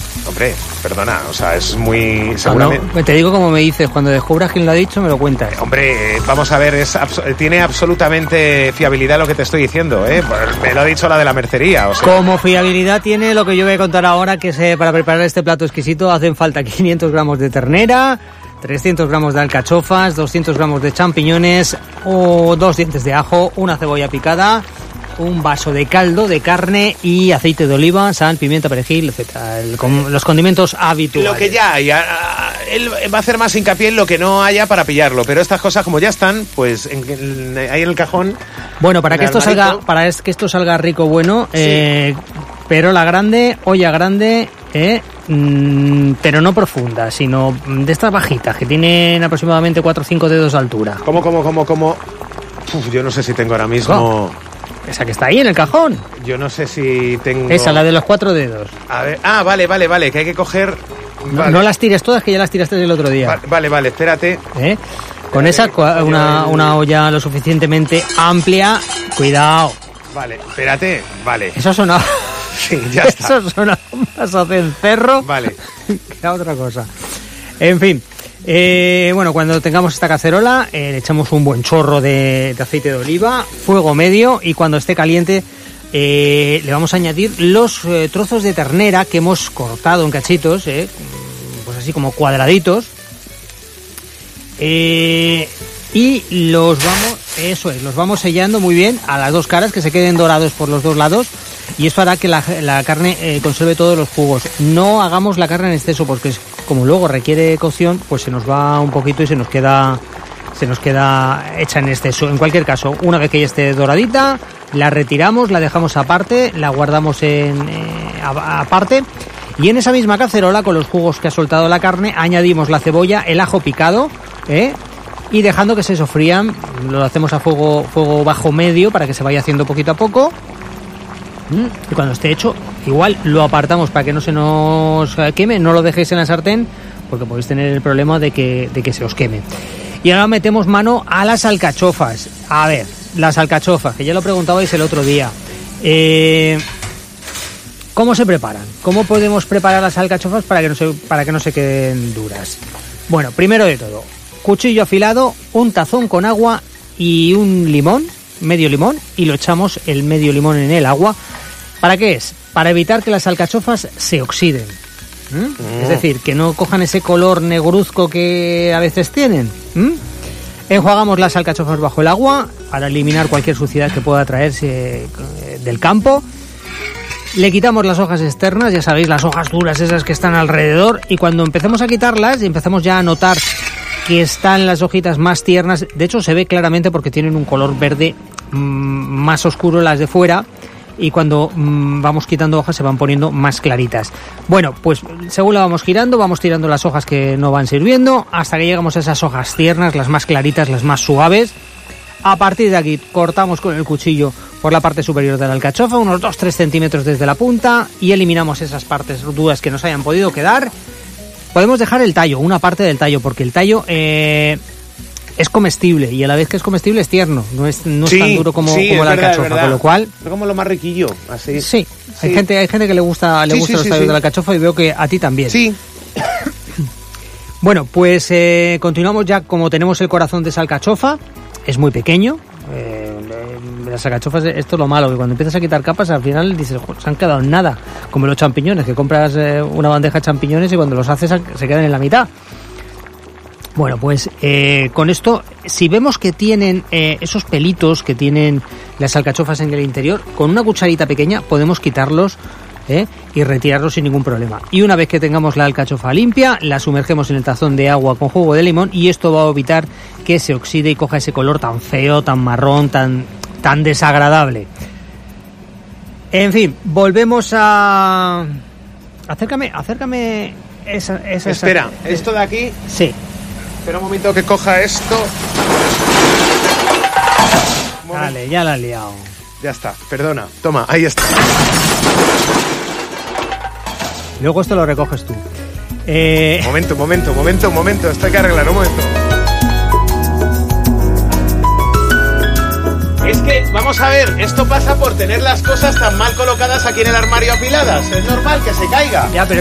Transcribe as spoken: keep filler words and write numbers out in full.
Hombre, perdona, o sea, es muy... seguramente... No, no, te digo como me dices, cuando descubras quién lo ha dicho, me lo cuentas. Hombre, vamos a ver, es abso- tiene absolutamente fiabilidad lo que te estoy diciendo, ¿eh? Me lo ha dicho la de la mercería, o sea... Como fiabilidad tiene lo que yo voy a contar ahora, que es, eh, para preparar este plato exquisito hacen falta quinientos gramos de ternera, trescientos gramos de alcachofas, doscientos gramos de champiñones, o dos dientes de ajo, una cebolla picada, un vaso de caldo de carne y aceite de oliva, sal, pimienta, perejil, etcétera. El, con, los condimentos habituales. Lo que ya hay, a, a, él va a hacer más hincapié en lo que no haya para pillarlo, pero estas cosas como ya están, pues en, en, ahí en el cajón. Bueno, para que esto armadito. salga, para es que esto salga rico, bueno, sí. eh, pero la grande, olla grande, eh, mm, pero no profunda, sino de estas bajitas que tienen aproximadamente cuatro o cinco dedos de altura. ¿Cómo, cómo, cómo, cómo? Uf, yo no sé si tengo ahora mismo. ¿Cómo? Esa que está ahí en el cajón. Yo no sé si tengo... Esa, la de los cuatro dedos. A ver, ah, vale, vale, vale, que hay que coger... No, vale. no las tires todas, que ya las tiraste el otro día. Vale, vale, vale, espérate. ¿Eh? Con esa, una, una olla lo suficientemente amplia. Cuidado. Vale, espérate, vale. Eso sonaba... Sí, ya está. Eso sonaba más a cencerro. Vale. Que era otra cosa. En fin... Eh, bueno, cuando tengamos esta cacerola eh, le echamos un buen chorro de, de aceite de oliva, fuego medio, y cuando esté caliente eh, le vamos a añadir los eh, trozos de ternera que hemos cortado en cachitos, eh, pues así como cuadraditos, eh, y los vamos, eso es, los vamos sellando muy bien a las dos caras, que se queden dorados por los dos lados, y esto hará que la, la carne eh, conserve todos los jugos. No hagamos la carne en exceso, porque es, como luego requiere cocción, pues se nos va un poquito y se nos queda se nos queda hecha en exceso. En cualquier caso, una vez que ya esté doradita, la retiramos, la dejamos aparte, la guardamos en eh, aparte, y en esa misma cacerola, con los jugos que ha soltado la carne, añadimos la cebolla, el ajo picado, ¿eh? y dejando que se sofrían. Lo hacemos a fuego fuego bajo medio para que se vaya haciendo poquito a poco. Y cuando esté hecho, igual lo apartamos para que no se nos queme. No lo dejéis en la sartén, porque podéis tener el problema de que, de que se os queme. Y ahora metemos mano a las alcachofas. A ver, las alcachofas, que ya lo preguntabais el otro día. Eh, ¿Cómo se preparan? ¿Cómo podemos preparar las alcachofas para que no se, para que no se queden duras? Bueno, primero de todo, cuchillo afilado, un tazón con agua y un limón, medio limón, y lo echamos el medio limón en el agua. ¿Para qué es? Para evitar que las alcachofas se oxiden. ¿Mm? Mm. Es decir, que no cojan ese color negruzco que a veces tienen. ¿Mm? Enjuagamos las alcachofas bajo el agua para eliminar cualquier suciedad que pueda traerse del campo. Le quitamos las hojas externas, ya sabéis, las hojas duras esas que están alrededor, y cuando empecemos a quitarlas y empezamos ya a notar que están las hojitas más tiernas, de hecho se ve claramente porque tienen un color verde mmm, más oscuro las de fuera, y cuando mmm, vamos quitando hojas se van poniendo más claritas. Bueno, pues según la vamos girando, vamos tirando las hojas que no van sirviendo, hasta que llegamos a esas hojas tiernas, las más claritas, las más suaves. A partir de aquí cortamos con el cuchillo por la parte superior de la alcachofa, unos dos a tres centímetros desde la punta, y eliminamos esas partes duras que nos hayan podido quedar. Podemos dejar el tallo, una parte del tallo, porque el tallo eh, es comestible, y a la vez que es comestible es tierno, no es, no es sí, tan duro como, sí, como la verdad, alcachofa, con lo cual... Es como lo más riquillo, así. Sí, hay sí. gente hay gente que le gusta le sí, gusta sí, los sí, tallos sí. de la alcachofa, y veo que a ti también. Sí. Bueno, pues eh, continuamos ya. Como tenemos el corazón de esa alcachofa, es muy pequeño. Eh, las alcachofas, esto es lo malo, que cuando empiezas a quitar capas, al final dices, se han quedado en nada, como los champiñones, que compras eh, una bandeja de champiñones y cuando los haces se quedan en la mitad. Bueno, pues eh, con esto, si vemos que tienen eh, esos pelitos que tienen las alcachofas en el interior, con una cucharita pequeña podemos quitarlos ¿eh? y retirarlos sin ningún problema. Y una vez que tengamos la alcachofa limpia, la sumergemos en el tazón de agua con jugo de limón, y esto va a evitar que se oxide y coja ese color tan feo, tan marrón, tan, tan desagradable. En fin, volvemos a... Acércame, acércame esa... esa Espera, esa... esto de aquí... Sí. Espera un momento que coja esto. Vale, ya la he liado. Ya está, perdona. Toma, ahí está. Luego esto lo recoges tú. Eh... Momento, momento, momento, momento. Esto hay que arreglar, un momento. Es que, vamos a ver, esto pasa por tener las cosas tan mal colocadas aquí en el armario apiladas. Es normal que se caiga. Ya, pero